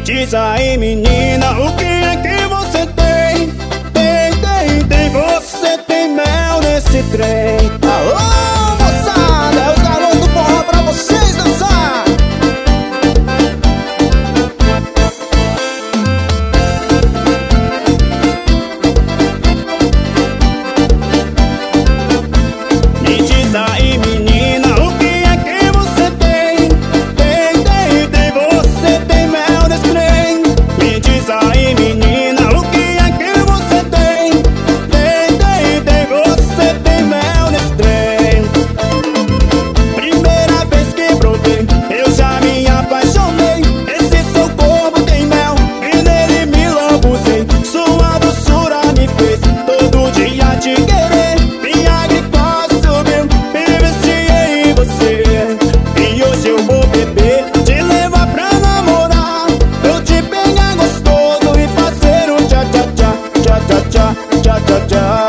diz aí, menina, o que é que você tem? Tem, você tem mel nesse trem. Alô, moçada, é os garotos do forró pra vocês dançar. Me diz aí, menina, o que é que você tem? Tem, você tem mel nesse trem. Me diz aí, menina, o que é que você tem? Tem, você tem mel nesse trem. Primeira vez que provei, eu já me apaixonei. Esse seu corpo tem mel e nele me lambuzei. Sua doçura me fez todo dia te querer. Minha glicose subiu, me viciei em você. E hoje eu vou beber, te levar pra namorar. Eu te pegar gostoso e fazer um tchá tchá tchá, tchá tchá tchá, tchá tchá tchá.